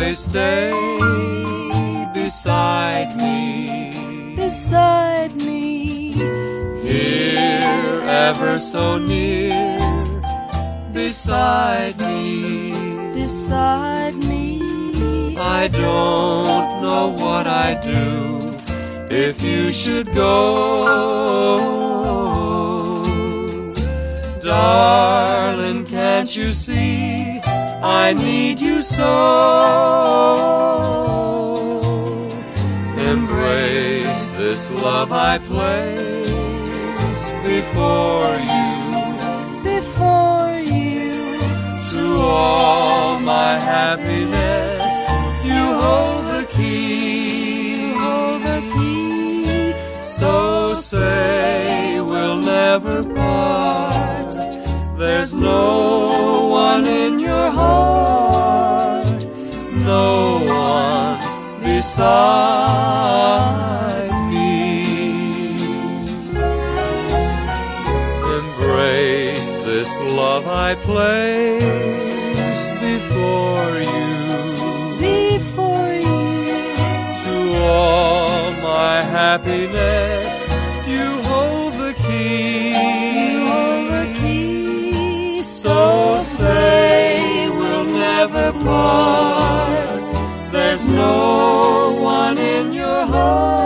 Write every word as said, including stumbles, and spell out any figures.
always stay beside me, beside me, here ever so near, beside me, beside me. I don't know what I'd do if you should go. Darling, can't you see I need you so? Embrace this love I place before you, before you. to all my happiness. You hold the key, Hold the key. so say we'll never part. There's no one in your heart, no one beside me. Embrace this love I place before you, before you. to all my happiness. You hold the key, You hold the key. so say we'll never part. There's no one in your heart.